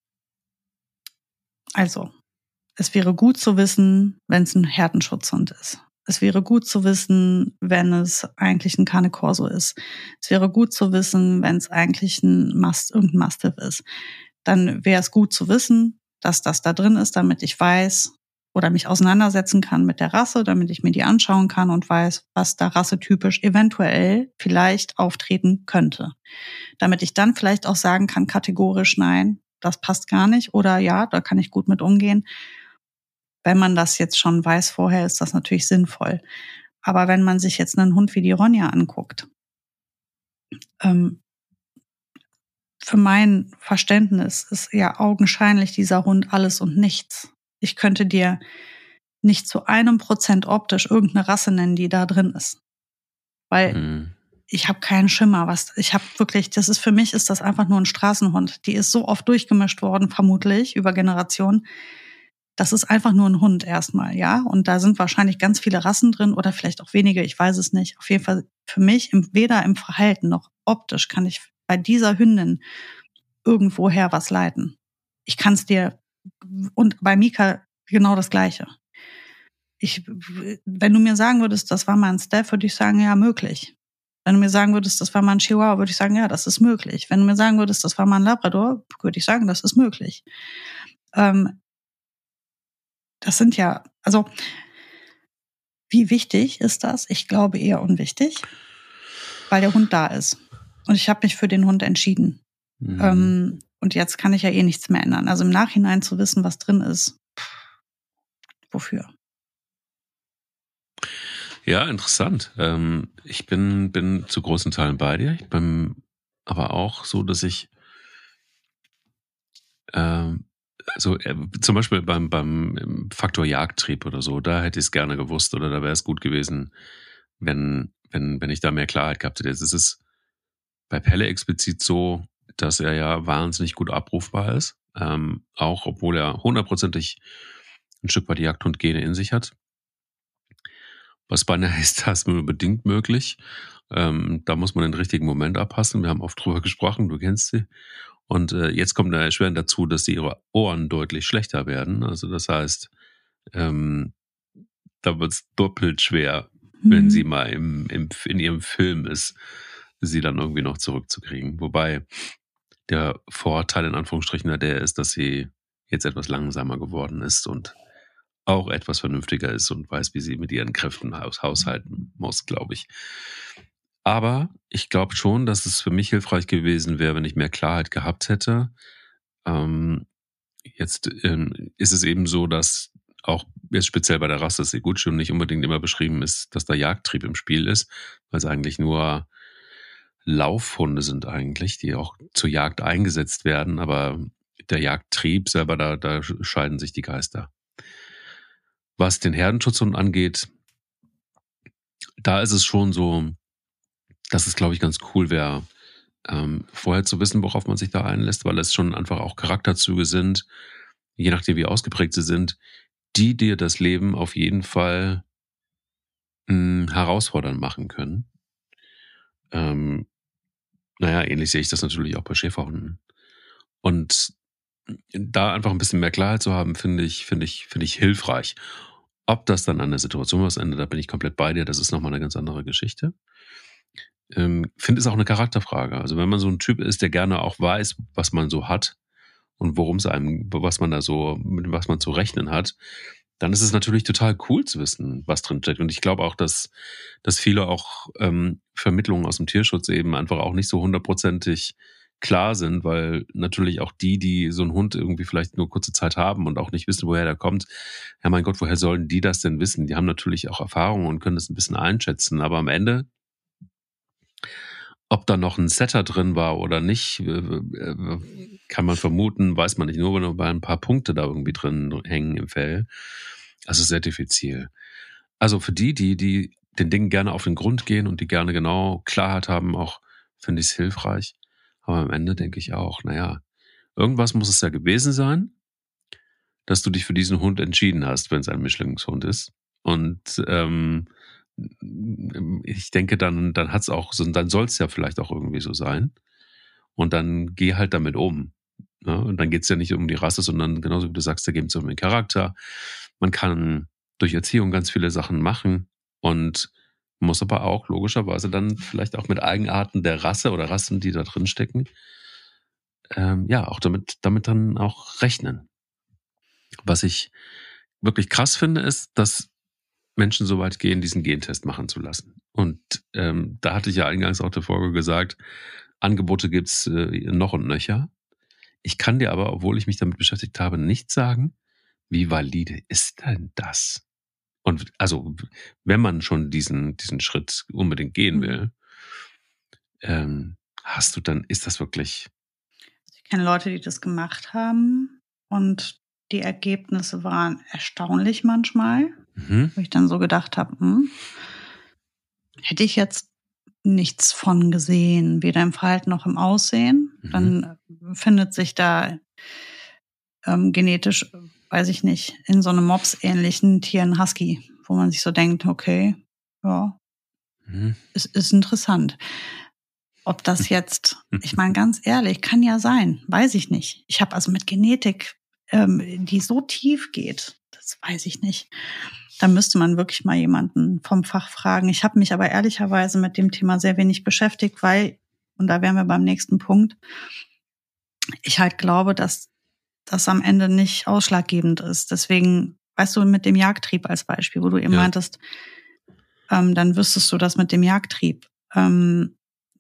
Speaker 2: Also, es wäre gut zu wissen, wenn es ein Herdenschutzhund ist. Es wäre gut zu wissen, wenn es eigentlich ein Cane Corso ist. Es wäre gut zu wissen, wenn es eigentlich ein Mast, irgendein Mastiff ist. dann wäre es gut zu wissen, dass das da drin ist, damit ich weiß oder mich auseinandersetzen kann mit der Rasse, damit ich mir die anschauen kann und weiß, was da rassetypisch eventuell vielleicht auftreten könnte. Damit ich dann vielleicht auch sagen kann, kategorisch nein, das passt gar nicht oder ja, da kann ich gut mit umgehen. Wenn man das jetzt schon weiß vorher, ist das natürlich sinnvoll. Aber wenn man sich jetzt einen Hund wie die Ronja anguckt, ähm, für mein Verständnis ist ja augenscheinlich dieser Hund alles und nichts. Ich könnte dir nicht zu einem Prozent optisch irgendeine Rasse nennen, die da drin ist. Weil mhm. ich habe keinen Schimmer. Was ich habe wirklich, das ist für mich ist das einfach nur ein Straßenhund. Die ist so oft durchgemischt worden, vermutlich über Generationen. Das ist einfach nur ein Hund erstmal, ja. Und da sind wahrscheinlich ganz viele Rassen drin oder vielleicht auch wenige, ich weiß es nicht. Auf jeden Fall für mich, weder im Verhalten noch optisch kann ich bei dieser Hündin irgendwoher was leiten. Ich kann es dir, und bei Mika genau das Gleiche. Ich, wenn du mir sagen würdest, das war mal ein Staff, würde ich sagen, ja, möglich. Wenn du mir sagen würdest, das war mal ein Chihuahua, würde ich sagen, ja, das ist möglich. Wenn du mir sagen würdest, das war mal ein Labrador, würde ich sagen, das ist möglich. Ähm, das sind ja, also, wie wichtig ist das? Ich glaube eher unwichtig, weil der Hund da ist. Und ich habe mich für den Hund entschieden. Mhm. Ähm, und jetzt kann ich ja eh nichts mehr ändern. Also im Nachhinein zu wissen, was drin ist, pff, wofür?
Speaker 1: Ja, interessant. Ähm, ich bin, bin zu großen Teilen bei dir. Ich bin aber auch so, dass ich ähm, also äh, zum Beispiel beim, beim Faktor Jagdtrieb oder so, da hätte ich es gerne gewusst oder da wäre es gut gewesen, wenn, wenn, wenn ich da mehr Klarheit gehabt hätte. Jetzt ist es bei Pelle explizit so, dass er ja wahnsinnig gut abrufbar ist, ähm, auch obwohl er hundertprozentig ein Stück weit Jagdhund-Gene in sich hat. Was bei einer ist das nur bedingt möglich. Ähm, da muss man den richtigen Moment abpassen. Wir haben oft drüber gesprochen, du kennst sie. Und äh, jetzt kommt da erschwerend dazu, dass sie ihre Ohren deutlich schlechter werden. Also das heißt, ähm, da wird es doppelt schwer, mhm. wenn sie mal im, im, in ihrem Film ist, sie dann irgendwie noch zurückzukriegen. Wobei der Vorteil in Anführungsstrichen der ist, dass sie jetzt etwas langsamer geworden ist und auch etwas vernünftiger ist und weiß, wie sie mit ihren Kräften haus- haushalten muss, glaube ich. Aber ich glaube schon, dass es für mich hilfreich gewesen wäre, wenn ich mehr Klarheit gehabt hätte. Ähm, jetzt ähm, ist es eben so, dass auch jetzt speziell bei der Rasse Segucci nicht unbedingt immer beschrieben ist, dass da Jagdtrieb im Spiel ist, weil es eigentlich nur Laufhunde sind eigentlich, die auch zur Jagd eingesetzt werden, aber der Jagdtrieb selber, da, da scheiden sich die Geister. Was den Herdenschutzhund angeht, da ist es schon so, dass es, glaube ich, ganz cool wäre, ähm, vorher zu wissen, worauf man sich da einlässt, weil es schon einfach auch Charakterzüge sind, je nachdem wie ausgeprägt sie sind, die dir das Leben auf jeden Fall mh, herausfordernd machen können. Ähm, naja, ähnlich sehe ich das natürlich auch bei Schäferhunden. Und da einfach ein bisschen mehr Klarheit zu haben, finde ich, finde ich, finde ich hilfreich. Ob das dann an der Situation was ändert, da bin ich komplett bei dir. Das ist nochmal eine ganz andere Geschichte. Ähm, finde es auch eine Charakterfrage. Also wenn man so ein Typ ist, der gerne auch weiß, was man so hat und worum es einem, was man da so, mit was man zu rechnen hat, dann ist es natürlich total cool zu wissen, was drin steckt. Und ich glaube auch, dass, dass viele auch ähm, Vermittlungen aus dem Tierschutz eben einfach auch nicht so hundertprozentig klar sind, weil natürlich auch die, die so einen Hund irgendwie vielleicht nur kurze Zeit haben und auch nicht wissen, woher der kommt, ja mein Gott, woher sollen die das denn wissen? Die haben natürlich auch Erfahrung und können das ein bisschen einschätzen, aber am Ende, ob da noch ein Setter drin war oder nicht, kann man vermuten, weiß man nicht, nur wenn bei ein paar Punkte da irgendwie drin hängen im Fell. Also sehr diffizil. Also für die, die, die den Dingen gerne auf den Grund gehen und die gerne genau Klarheit haben, auch finde ich es hilfreich. Aber am Ende denke ich auch, naja, irgendwas muss es ja gewesen sein, dass du dich für diesen Hund entschieden hast, wenn es ein Mischlingshund ist. Und ähm, ich denke, dann, dann hat's auch so, dann soll es ja vielleicht auch irgendwie so sein. Und dann geh halt damit um. Ne? Und dann geht's ja nicht um die Rasse, sondern genauso wie du sagst, da geht es um den Charakter. Man kann durch Erziehung ganz viele Sachen machen und muss aber auch logischerweise dann vielleicht auch mit Eigenarten der Rasse oder Rassen, die da drin stecken, ähm, ja auch damit, damit dann auch rechnen. Was ich wirklich krass finde, ist, dass Menschen so weit gehen, diesen Gentest machen zu lassen. Und ähm, da hatte ich ja eingangs auch der Folge gesagt, Angebote gibt's äh, noch und nöcher. Ich kann dir aber, obwohl ich mich damit beschäftigt habe, nicht sagen, wie valide ist denn das? Und also, wenn man schon diesen, diesen Schritt unbedingt gehen will, ähm, hast du dann, ist das wirklich...
Speaker 2: Ich kenne Leute, die das gemacht haben und die Ergebnisse waren erstaunlich manchmal,
Speaker 1: Mhm.
Speaker 2: wo ich dann so gedacht habe, hm, hätte ich jetzt nichts von gesehen, weder im Verhalten noch im Aussehen,
Speaker 1: Mhm.
Speaker 2: dann findet sich da ähm, genetisch, weiß ich nicht, in so einem Mops-ähnlichen Tier ein Husky, wo man sich so denkt, okay, ja,
Speaker 1: Mhm.
Speaker 2: es ist interessant. Ob das jetzt, ich meine, ganz ehrlich, kann ja sein, weiß ich nicht. Ich habe also mit Genetik, ähm, die so tief geht, das weiß ich nicht. Da müsste man wirklich mal jemanden vom Fach fragen. Ich habe mich aber ehrlicherweise mit dem Thema sehr wenig beschäftigt, weil, und da wären wir beim nächsten Punkt, ich halt glaube, dass das am Ende nicht ausschlaggebend ist. Deswegen, weißt du, mit dem Jagdtrieb als Beispiel, wo du eben
Speaker 1: Ja.
Speaker 2: meintest, ähm, dann wüsstest du das mit dem Jagdtrieb. Ähm,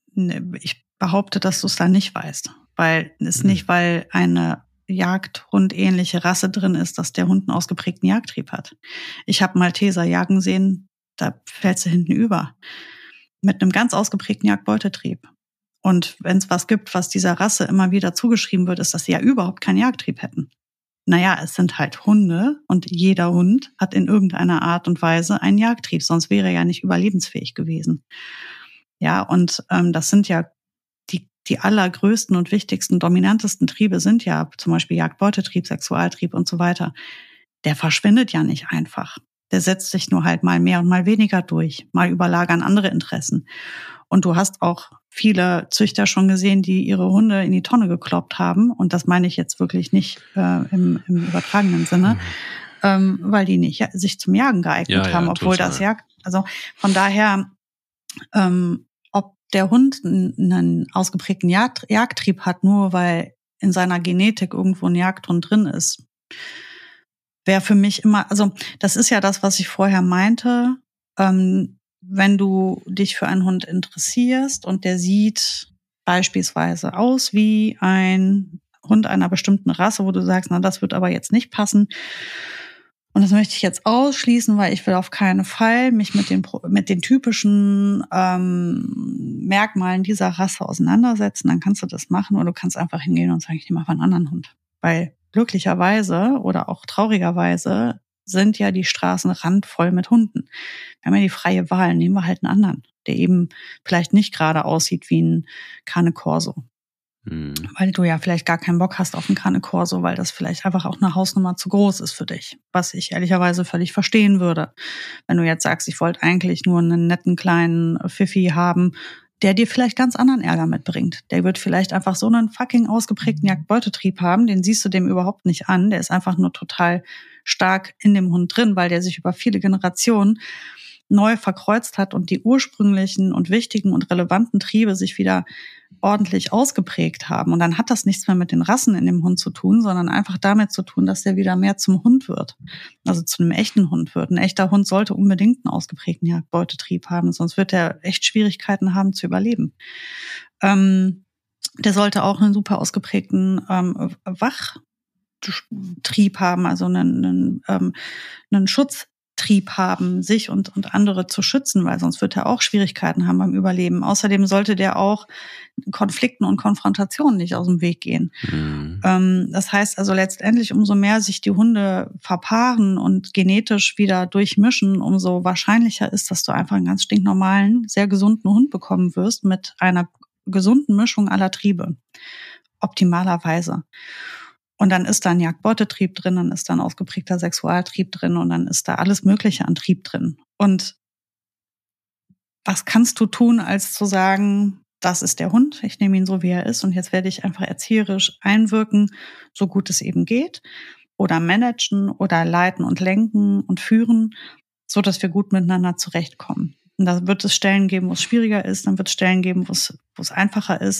Speaker 2: ich behaupte, dass du es dann nicht weißt, weil es
Speaker 1: Hm.
Speaker 2: nicht, weil eine Jagdhund-ähnliche Rasse drin ist, dass der Hund einen ausgeprägten Jagdtrieb hat. Ich habe Malteser jagen sehen, da fällst du hinten über. Mit einem ganz ausgeprägten Jagdbeutetrieb. Und wenn es was gibt, was dieser Rasse immer wieder zugeschrieben wird, ist, dass sie ja überhaupt keinen Jagdtrieb hätten. Naja, es sind halt Hunde und jeder Hund hat in irgendeiner Art und Weise einen Jagdtrieb, sonst wäre er ja nicht überlebensfähig gewesen. Ja, und ähm, das sind ja die, die allergrößten und wichtigsten, dominantesten Triebe sind ja zum Beispiel Jagdbeutetrieb, Sexualtrieb und so weiter. Der verschwindet ja nicht einfach. Der setzt sich nur halt mal mehr und mal weniger durch, mal überlagern andere Interessen. Und du hast auch viele Züchter schon gesehen, die ihre Hunde in die Tonne gekloppt haben. Und das meine ich jetzt wirklich nicht äh, im, im übertragenen Sinne, ähm, weil die nicht ja, sich zum Jagen geeignet
Speaker 1: Ja,
Speaker 2: haben,
Speaker 1: ja,
Speaker 2: obwohl
Speaker 1: total.
Speaker 2: das Jagd, also von daher, ähm, ob der Hund einen ausgeprägten Jagd, Jagdtrieb hat, nur weil in seiner Genetik irgendwo ein Jagdhund drin ist, wäre für mich immer, also das ist ja das, was ich vorher meinte, ähm, wenn du dich für einen Hund interessierst und der sieht beispielsweise aus wie ein Hund einer bestimmten Rasse, wo du sagst, na, das wird aber jetzt nicht passen. Und das möchte ich jetzt ausschließen, weil ich will auf keinen Fall mich mit den, mit den typischen ähm, Merkmalen dieser Rasse auseinandersetzen. Dann kannst du das machen oder du kannst einfach hingehen und sagen, ich nehme einfach einen anderen Hund. Weil glücklicherweise oder auch traurigerweise sind ja die Straßen randvoll mit Hunden. Wir haben ja die freie Wahl, nehmen wir halt einen anderen, der eben vielleicht nicht gerade aussieht wie ein Cane Corso. Mhm. Weil du ja vielleicht gar keinen Bock hast auf einen Cane Corso, weil das vielleicht einfach auch eine Hausnummer zu groß ist für dich. Was ich ehrlicherweise völlig verstehen würde. Wenn du jetzt sagst, ich wollte eigentlich nur einen netten kleinen Pfiffi haben, der dir vielleicht ganz anderen Ärger mitbringt. Der wird vielleicht einfach so einen fucking ausgeprägten Jagdbeutetrieb haben, den siehst du dem überhaupt nicht an. Der ist einfach nur total stark in dem Hund drin, weil der sich über viele Generationen neu verkreuzt hat und die ursprünglichen und wichtigen und relevanten Triebe sich wieder ordentlich ausgeprägt haben. Und dann hat das nichts mehr mit den Rassen in dem Hund zu tun, sondern einfach damit zu tun, dass der wieder mehr zum Hund wird. Also zu einem echten Hund wird. Ein echter Hund sollte unbedingt einen ausgeprägten Jagdbeutetrieb haben, sonst wird er echt Schwierigkeiten haben zu überleben. Ähm, der sollte auch einen super ausgeprägten ähm, Wachtrieb haben, also einen, einen, ähm, einen Schutz Trieb haben, sich und, und andere zu schützen, weil sonst wird er auch Schwierigkeiten haben beim Überleben. Außerdem sollte der auch Konflikten und Konfrontationen nicht aus dem Weg gehen. Mhm. Ähm, das heißt also letztendlich, umso mehr sich die Hunde verpaaren und genetisch wieder durchmischen, umso wahrscheinlicher ist, dass du einfach einen ganz stinknormalen, sehr gesunden Hund bekommen wirst mit einer gesunden Mischung aller Triebe. Optimalerweise. Und dann ist da ein Jagdbeutetrieb drin, dann ist da ein ausgeprägter Sexualtrieb drin und dann ist da alles Mögliche an Trieb drin. Und was kannst du tun, als zu sagen, das ist der Hund, ich nehme ihn so, wie er ist und jetzt werde ich einfach erzieherisch einwirken, so gut es eben geht, oder managen oder leiten und lenken und führen, so dass wir gut miteinander zurechtkommen. Und da wird es Stellen geben, wo es schwieriger ist, dann wird es Stellen geben, wo es, wo es einfacher ist.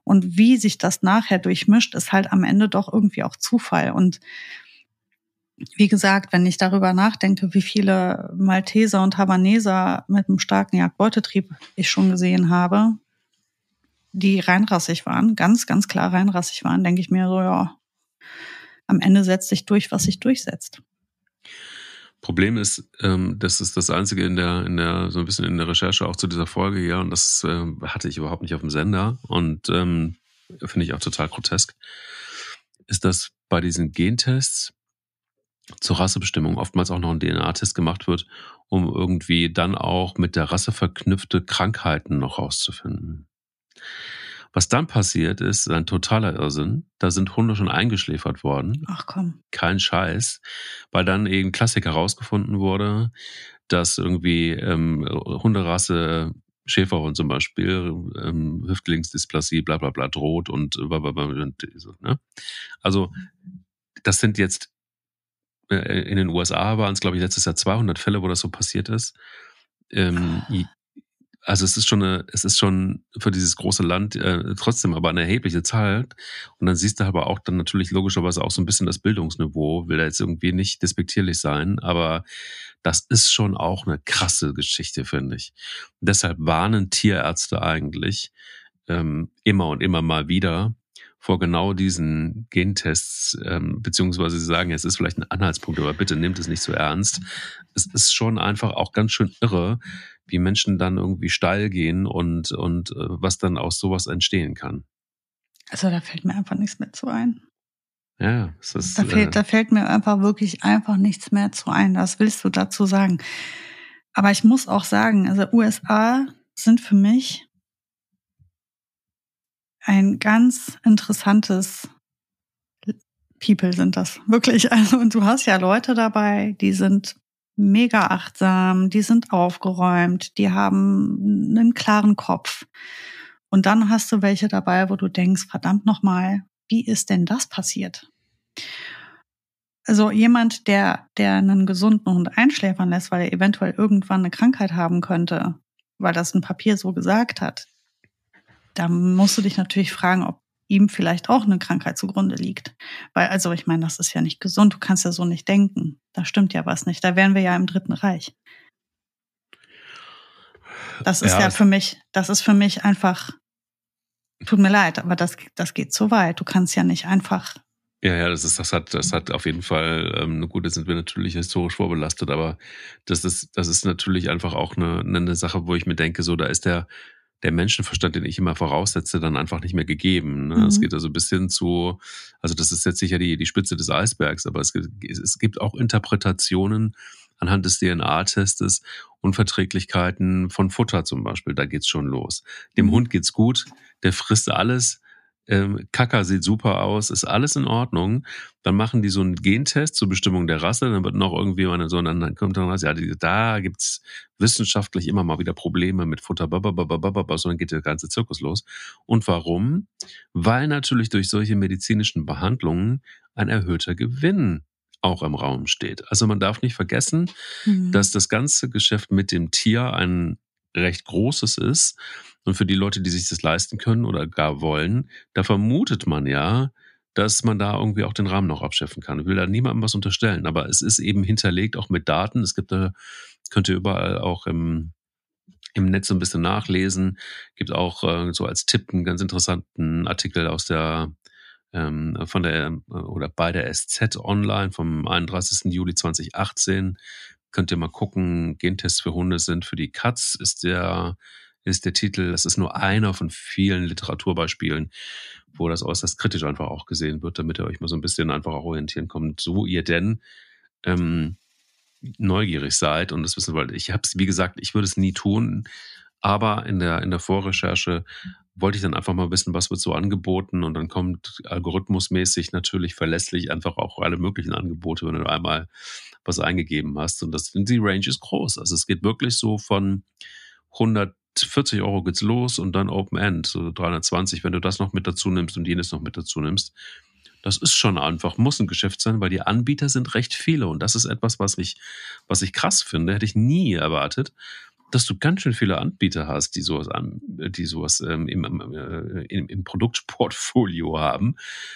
Speaker 2: Und wie sich das nachher durchmischt, ist halt am Ende doch irgendwie auch Zufall. Und wie gesagt, wenn ich darüber nachdenke, wie viele Malteser und Havaneser mit einem starken Jagdbeutetrieb ich schon gesehen habe, die reinrassig waren, ganz, ganz klar reinrassig waren, denke ich mir so, ja, am Ende setzt sich durch, was sich durchsetzt.
Speaker 1: Problem ist, ähm, das ist das Einzige in der, in der, so ein bisschen in der Recherche auch zu dieser Folge hier, und das äh, hatte ich überhaupt nicht auf dem Sender und ähm, finde ich auch total grotesk, ist, dass bei diesen Gentests zur Rassebestimmung oftmals auch noch ein D N A-Test gemacht wird, um irgendwie dann auch mit der Rasse verknüpfte Krankheiten noch rauszufinden. Was dann passiert ist, ein totaler Irrsinn. Da sind Hunde schon eingeschläfert worden.
Speaker 2: Ach komm.
Speaker 1: Kein Scheiß. Weil dann eben Klassik herausgefunden wurde, dass irgendwie ähm, Hunderasse, Schäferhund zum Beispiel, ähm, Hüftgelenksdysplasie, bla bla bla, droht und ne? Also das sind jetzt in den U S A waren es, glaube ich, letztes Jahr zweihundert Fälle, wo das so passiert ist. Ähm, also es ist schon eine, es ist schon für dieses große Land äh, trotzdem aber eine erhebliche Zahl. Und dann siehst du aber auch dann natürlich logischerweise auch so ein bisschen das Bildungsniveau. Will da jetzt irgendwie nicht despektierlich sein, aber das ist schon auch eine krasse Geschichte, finde ich. Und deshalb warnen Tierärzte eigentlich ähm, immer und immer mal wieder vor genau diesen Gentests, ähm, beziehungsweise sie sagen, es ist vielleicht ein Anhaltspunkt, aber bitte nehmt es nicht so ernst. Es ist schon einfach auch ganz schön irre, wie Menschen dann irgendwie steil gehen und, und äh, was dann aus sowas entstehen kann.
Speaker 2: Also da fällt mir einfach nichts mehr zu ein.
Speaker 1: Ja, es ist,
Speaker 2: da, fällt,
Speaker 1: äh,
Speaker 2: da fällt mir einfach wirklich einfach nichts mehr zu ein. Was willst du dazu sagen? Aber ich muss auch sagen, also U S A sind für mich ein ganz interessantes People sind das, wirklich. Also, und du hast ja Leute dabei, die sind mega achtsam, die sind aufgeräumt, die haben einen klaren Kopf. Und dann hast du welche dabei, wo du denkst, verdammt nochmal, wie ist denn das passiert? Also jemand, der, der einen gesunden Hund einschläfern lässt, weil er eventuell irgendwann eine Krankheit haben könnte, weil das ein Papier so gesagt hat, da musst du dich natürlich fragen, ob ihm vielleicht auch eine Krankheit zugrunde liegt. Weil, also ich meine, das ist ja nicht gesund, du kannst ja so nicht denken. Da stimmt ja was nicht. Da wären wir ja im Dritten Reich. Das ist ja, ja für mich, das ist für mich einfach, tut mir leid, aber das, das geht zu weit. Du kannst ja nicht einfach.
Speaker 1: Ja, ja, das ist, das hat, das hat auf jeden Fall, ähm, gut, jetzt sind wir natürlich historisch vorbelastet, aber das ist, das ist natürlich einfach auch eine, eine Sache, wo ich mir denke, so, da ist der, der Menschenverstand, den ich immer voraussetze, dann einfach nicht mehr gegeben. Ne? Mhm. Es geht also bis hin zu, also das ist jetzt sicher die, die Spitze des Eisbergs, aber es gibt, es gibt auch Interpretationen anhand des D N A-Testes, Unverträglichkeiten von Futter zum Beispiel, da geht's schon los. Dem mhm. Hund geht's gut, der frisst alles, ähm, Kaka sieht super aus, ist alles in Ordnung. Dann machen die so einen Gentest zur Bestimmung der Rasse, dann wird noch irgendwie eine, so, dann kommt dann was, ja, die, da gibt's wissenschaftlich immer mal wieder Probleme mit Futter, babababababab, so dann geht der ganze Zirkus los. Und warum? Weil natürlich durch solche medizinischen Behandlungen ein erhöhter Gewinn auch im Raum steht. Also man darf nicht vergessen, mhm. dass das ganze Geschäft mit dem Tier ein recht großes ist. Und für die Leute, die sich das leisten können oder gar wollen, da vermutet man ja, dass man da irgendwie auch den Rahmen noch abschöpfen kann. Ich will da niemandem was unterstellen, aber es ist eben hinterlegt auch mit Daten. Es gibt da, könnt ihr überall auch im, im Netz so ein bisschen nachlesen. Gibt auch äh, so als Tipp einen ganz interessanten Artikel aus der ähm, von der oder bei der S Z Online vom einunddreißigsten Juli zweitausendachtzehn. Könnt ihr mal gucken, Gentests für Hunde sind für die Katz, ist der, ist der Titel. Das ist nur einer von vielen Literaturbeispielen, wo das äußerst kritisch einfach auch gesehen wird, damit ihr euch mal so ein bisschen einfach auch orientieren kommt, so ihr denn ähm, neugierig seid und das wissen wollt. Ich habe es, wie gesagt, ich würde es nie tun, aber in der, in der Vorrecherche wollte ich dann einfach mal wissen, was wird so angeboten und dann kommt algorithmusmäßig natürlich verlässlich einfach auch alle möglichen Angebote, wenn du einmal was eingegeben hast und das, die Range ist groß. Also es geht wirklich so von hundertvierzig Euro geht's los und dann Open End, so dreihundertzwanzig, wenn du das noch mit dazu nimmst und jenes noch mit dazu nimmst. Das ist schon einfach, muss ein Geschäft sein, weil die Anbieter sind recht viele und das ist etwas, was ich, was ich krass finde, hätte ich nie erwartet, dass du ganz schön viele Anbieter hast, die sowas, an, die sowas ähm, im, äh, im, im Produktportfolio haben.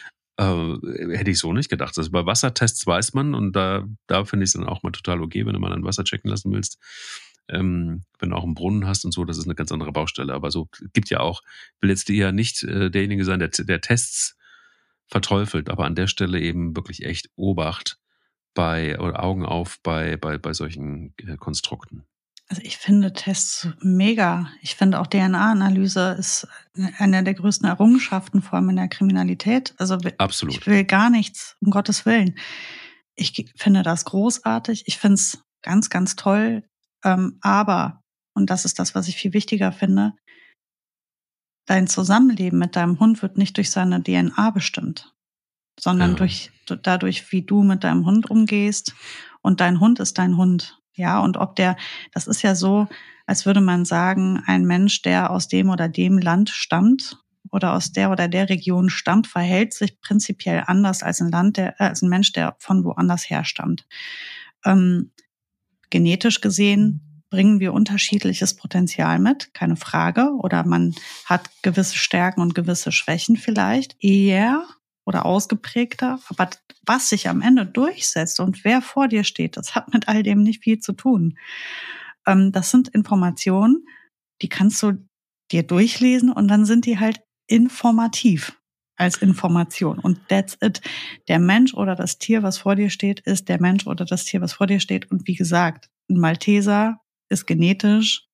Speaker 1: Äh, hätte ich so nicht gedacht. Also bei Wassertests weiß man, und da, da finde ich es dann auch mal total okay, wenn du mal ein Wasser checken lassen willst. Ähm, wenn du auch einen Brunnen hast und so, das ist eine ganz andere Baustelle. Aber so gibt ja auch, will jetzt eher nicht äh, derjenige sein, der, der Tests verteufelt, aber an der Stelle eben wirklich echt Obacht bei, oder Augen auf bei, bei, bei solchen äh, Konstrukten.
Speaker 2: Also ich finde Tests mega. Ich finde auch D N A-Analyse ist eine der größten Errungenschaften, vor allem in der Kriminalität. Also
Speaker 1: Absolut.
Speaker 2: Ich will gar nichts, um Gottes Willen. Ich finde das großartig. Ich finde es ganz, ganz toll. Ähm, aber, und das ist das, was ich viel wichtiger finde, dein Zusammenleben mit deinem Hund wird nicht durch seine D N A bestimmt, sondern
Speaker 1: Ja.
Speaker 2: durch dadurch, wie du mit deinem Hund umgehst. Und dein Hund ist dein Hund. Ja, und ob der, das ist ja so, als würde man sagen, ein Mensch, der aus dem oder dem Land stammt oder aus der oder der Region stammt, verhält sich prinzipiell anders als ein Land, der, äh, als ein Mensch, der von woanders her stammt. Ähm, genetisch gesehen bringen wir unterschiedliches Potenzial mit, keine Frage. Oder man hat gewisse Stärken und gewisse Schwächen vielleicht eher oder ausgeprägter. Aber was sich am Ende durchsetzt und wer vor dir steht, das hat mit all dem nicht viel zu tun. Ähm, das sind Informationen, die kannst du dir durchlesen und dann sind die halt informativ als Information. Und that's it. Der Mensch oder das Tier, was vor dir steht, ist der Mensch oder das Tier, was vor dir steht. Und wie gesagt, ein Malteser ist genetisch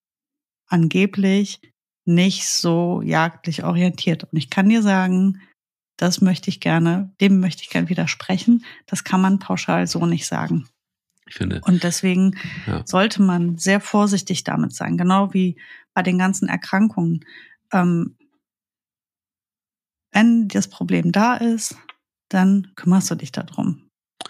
Speaker 2: angeblich nicht so jagdlich orientiert. Und ich kann dir sagen, das möchte ich gerne, dem möchte ich gerne widersprechen. Das kann man pauschal so nicht sagen.
Speaker 1: Ich finde.
Speaker 2: Und deswegen
Speaker 1: ja.
Speaker 2: sollte man sehr vorsichtig damit sein. Genau wie bei den ganzen Erkrankungen. Ähm, wenn das Problem da ist, dann kümmerst du dich darum.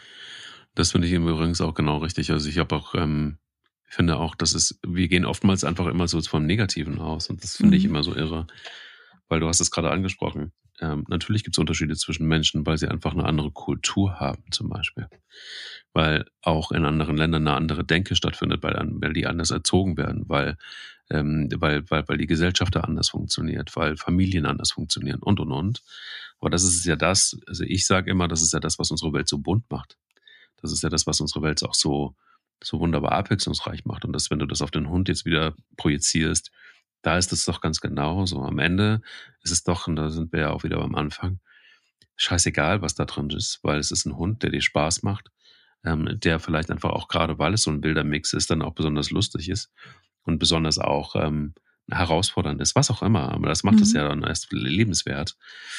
Speaker 1: Das finde ich übrigens auch genau richtig. Also ich habe auch, ähm, ich finde auch, dass es, wir gehen oftmals einfach immer so vom Negativen aus und das finde mhm. ich immer so irre, weil du hast es gerade angesprochen. Ähm, natürlich gibt es Unterschiede zwischen Menschen, weil sie einfach eine andere Kultur haben zum Beispiel. Weil auch in anderen Ländern eine andere Denke stattfindet, weil, weil die anders erzogen werden, weil, ähm, weil, weil, weil die Gesellschaft da anders funktioniert, weil Familien anders funktionieren und, und, und. Aber das ist ja das, also ich sage immer, das ist ja das, was unsere Welt so bunt macht. Das ist ja das, was unsere Welt auch so, so wunderbar abwechslungsreich macht. Und dass, wenn du das auf den Hund jetzt wieder projizierst, da ist es doch ganz genau so. Am Ende ist es doch, und da sind wir ja auch wieder am Anfang, scheißegal, was da drin ist, weil es ist ein Hund, der dir Spaß macht, ähm, der vielleicht einfach auch gerade, weil es so ein wilder Mix ist, dann auch besonders lustig ist und besonders auch ähm, herausfordernd ist, was auch immer. Aber das macht mhm. es ja dann erst lebenswert.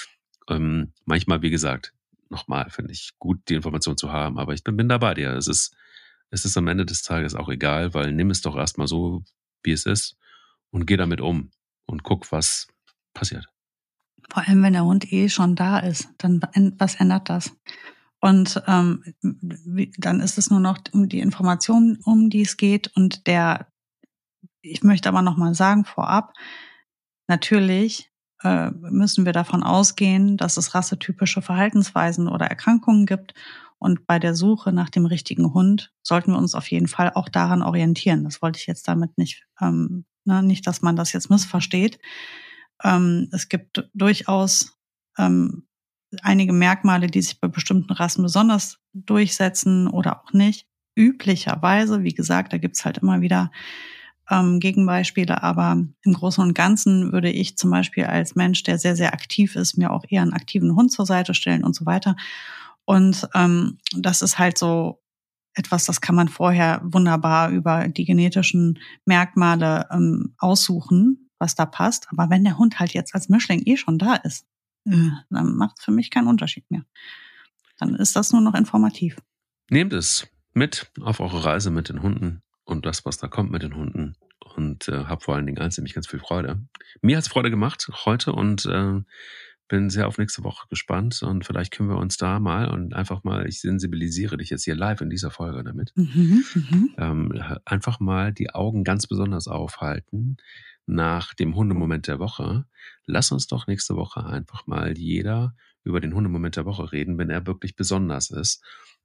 Speaker 1: Ähm, manchmal, wie gesagt, nochmal, finde ich gut, die Information zu haben, aber ich bin, bin da bei dir. Es ist, es ist am Ende des Tages auch egal, weil nimm es doch erstmal so, wie es ist und geh damit um und guck, was passiert.
Speaker 2: Vor allem, wenn der Hund eh schon da ist, dann was ändert das? Und ähm, dann ist es nur noch um die Information, um die es geht. Und der, ich möchte aber nochmal sagen vorab, natürlich äh, müssen wir davon ausgehen, dass es rassetypische Verhaltensweisen oder Erkrankungen gibt. Und bei der Suche nach dem richtigen Hund sollten wir uns auf jeden Fall auch daran orientieren. Das wollte ich jetzt damit nicht, ähm, ne, nicht, dass man das jetzt missversteht. Ähm, es gibt durchaus ähm, einige Merkmale, die sich bei bestimmten Rassen besonders durchsetzen oder auch nicht. Üblicherweise, wie gesagt, da gibt's halt immer wieder ähm, Gegenbeispiele, aber im Großen und Ganzen würde ich zum Beispiel als Mensch, der sehr, sehr aktiv ist, mir auch eher einen aktiven Hund zur Seite stellen und so weiter. Und ähm, das ist halt so etwas, das kann man vorher wunderbar über die genetischen Merkmale ähm, aussuchen, was da passt. Aber wenn der Hund halt jetzt als Mischling eh schon da ist, dann macht es für mich keinen Unterschied mehr. Dann ist das nur noch informativ.
Speaker 1: Nehmt es mit auf eure Reise mit den Hunden und das, was da kommt mit den Hunden. Und äh, habt vor allen Dingen eins, nämlich ganz viel Freude. Mir hat's Freude gemacht heute und äh, bin sehr auf nächste Woche gespannt. Und vielleicht können wir uns da mal und einfach mal, ich sensibilisiere dich jetzt hier live in dieser Folge damit,
Speaker 2: Mhm, mhm.
Speaker 1: ähm, einfach mal die Augen ganz besonders aufhalten nach dem Hundemoment der Woche. Lass uns doch nächste Woche einfach mal jeder über den Hundemoment der Woche reden, wenn er wirklich besonders ist.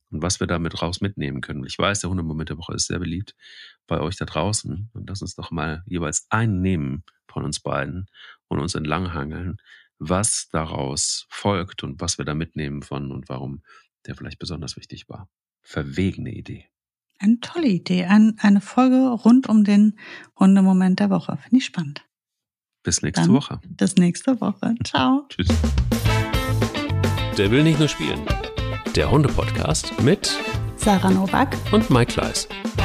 Speaker 1: und was wir damit raus mitnehmen können. Ich weiß, der Hundemoment der Woche ist sehr beliebt bei euch da draußen. Und lass uns doch mal jeweils einen nehmen von uns beiden und uns entlanghangeln, was daraus folgt und was wir da mitnehmen von und warum der vielleicht besonders wichtig war. Verwegene Idee.
Speaker 2: Eine tolle Idee. Ein, eine Folge rund um den Hundemoment der Woche. Finde ich spannend.
Speaker 1: Bis nächste
Speaker 2: Dann
Speaker 1: Woche.
Speaker 2: Bis nächste Woche. Ciao.
Speaker 1: Tschüss.
Speaker 3: Der will nicht nur spielen. Der Hunde-Podcast mit
Speaker 2: Sarah Nowak
Speaker 3: und Mike Kleiss.